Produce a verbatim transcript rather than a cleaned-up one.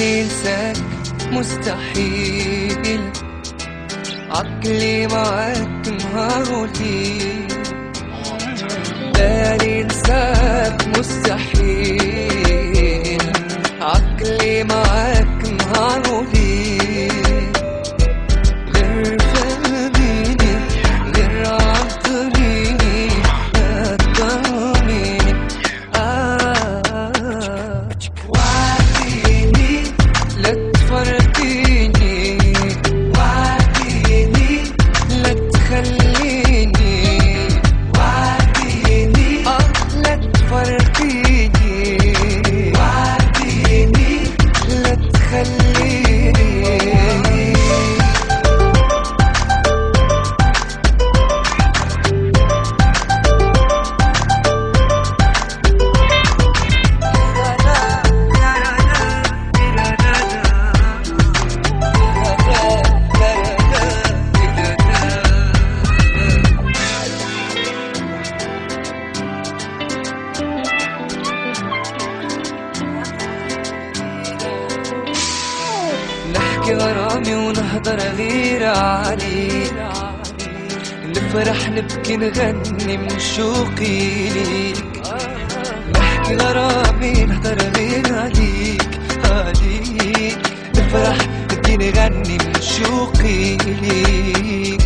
بالي انساك مستحيل، عقلي معاك مهارولي. بالي انساك مستحيل، عقلي معاك مهارولي. غير فهميني غير عطريني هتضميني. آه وعديني لا تفرقيني، وعديني لا تخليني، وعديني آه لا تفرقيني، وعديني لا تخليني. نحكي غرامي ونهضر غير عليك، نفرح نبكي نغني من شوقي ليك. نحكي غرامي نهضر غير عليك عليك، نفرح نبكي نغني من شوقي ليك.